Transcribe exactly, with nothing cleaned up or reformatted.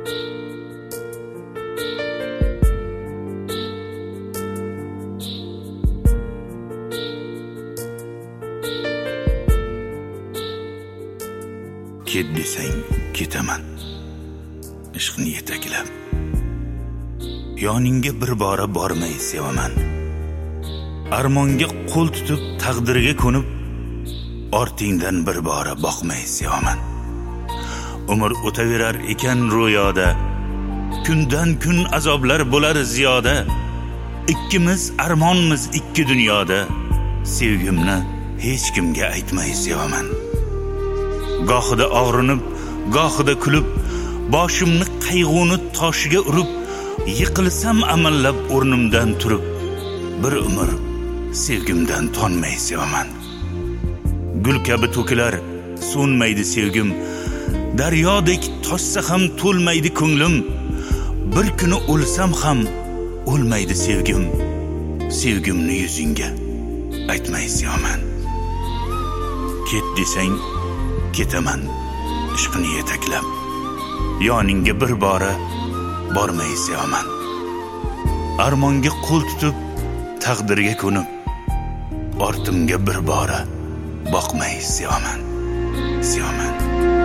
Ket desang ketaman ishqni yetaklab, yoningga bir bora bormay sevaman. Armonga qo'l tutib taqdirga ko'nib, ortingdan bir bora boqmay sevaman. Umr o'taverar ekan ro'yoda, kundan kun azoblar bo'lar ziyoda. Ikkimiz armonmiz ikki dunyoda, sevgimni hech kimga aytmay sevaman. Gohida og'rinib, gohida kulib, boshimni qayg'uni toshiga urib, yiqilsam amallab o'rnimdan turib, bir umr sevgimdan tonmay sevaman. Gul kabi to'kilar, so'nmaydi sevgim, daryodek toshsa ham to'lmaydi ko'nglim. Bir kuni o'lsam ham o'lmaydi sevgim, sevgimni yuzingga aytmay sevaman. Ket desang ketaman ishqni yetaklab, yoningga bir bora bormay sevaman. Armonga qo'l tutib taqdirga ko'nib, ortimga bir bora boqmay sevaman, sevaman.